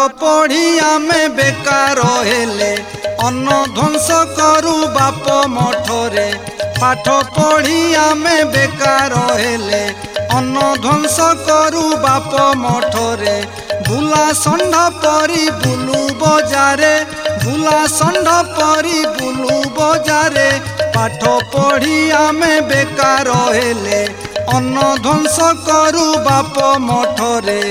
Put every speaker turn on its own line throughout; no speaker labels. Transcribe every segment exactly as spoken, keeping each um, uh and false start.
पढ़ी आमे बेकार हेले अन्न ध्वंस करू बाप मठरे। पाठ पढ़ी आमे बेकार हेले अन्न ध्वंस करू बाप मठरे। बुला षंढ परी बुलू बजारे बुला षंढ परी बुलू बजारे। पाठ पढ़ी आमे बेकार हेले अन्न ध्वंस करू बाप मठरे।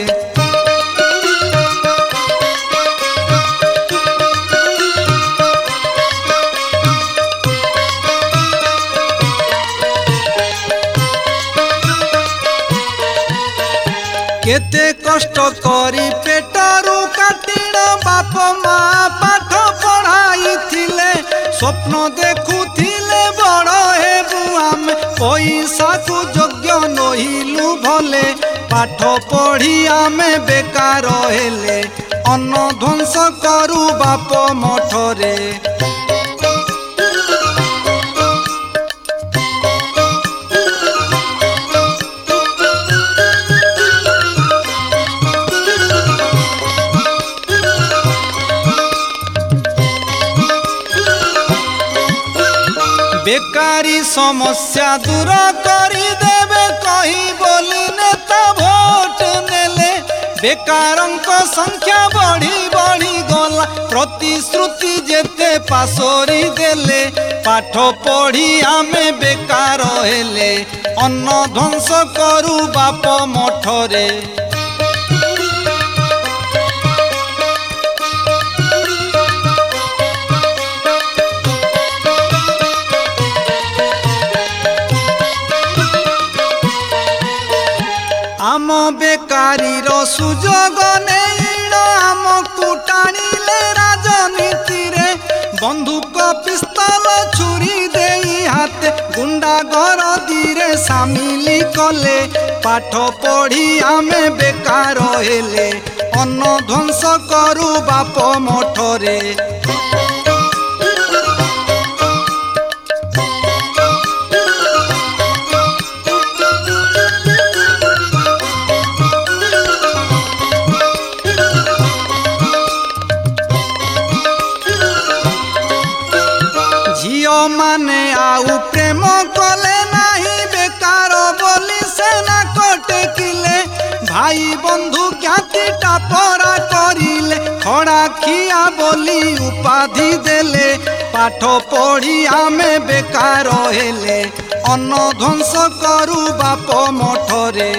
केते कष्ट करी पेटरू काटिण बाप माँ पाठ पढ़ाई थिले। स्वप्न देखुथिले बड़ हेबु आमे पैसा को योग्य नहिलु भले। पाठ पढ़ी आमे बेकार हेले अन्न ध्वंस करू बाप मठरे। बेकारी समस्या दूर करी देवे कही बोली नेता भोट नेले। बेकारंक संख्या बढ़ी बढ़ी गला प्रतिश्रुति जेते पासोरी देले। पाठ पढ़ी आमे बेकार हेले अन्न ध्वंस करू बाप मठरे। आम बेकारी रो सुजोग नेइण आमकु टाणिले राजनीति रे। बंधुक पिस्तल छुरी देई हाथे गुंडा गरदी रे सामिली कले। पाठ पढ़ी आमे बेकार हेले अन्न ध्वंस करू बाप मठरे। झियो माने आउ प्रेम कले नाही बेकार बोली सेना कटेकिले। भाई बंधु ज्ञाति टापरा करिले खड़ा खिया बोली उपाधि देले। पाठ पढ़ी आमे बेकार हेले अन्न ध्वंस करू बाप मठरे।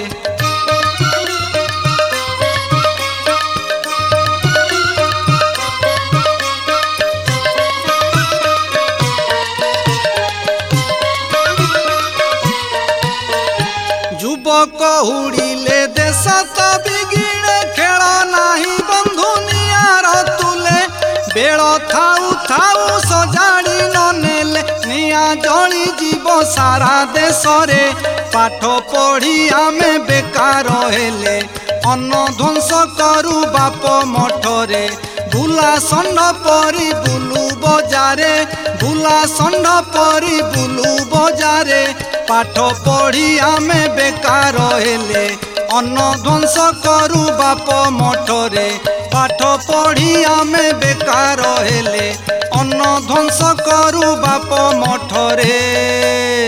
युवक हुड़िले देश तो बिगिड़े खेल नाही बंधु नियार तुले। बेल थाऊ थाऊ सजाड़ी न नेले निया जली जीव सारा देश रे। पाठ पढ़ी आमे बेकार हेले अन्न ध्वंस करू बाप मठरे। बुला षंढ परी बुलू बजारे बुला षंढ परी बुलू बजारे। पाठ पढ़ी आमे बेकार हेले अन्न ध्वंस करू बाप मठरे। पाठ पढ़ी आमे बेकार हेले अन्न ध्वंस करू बाप मठरे।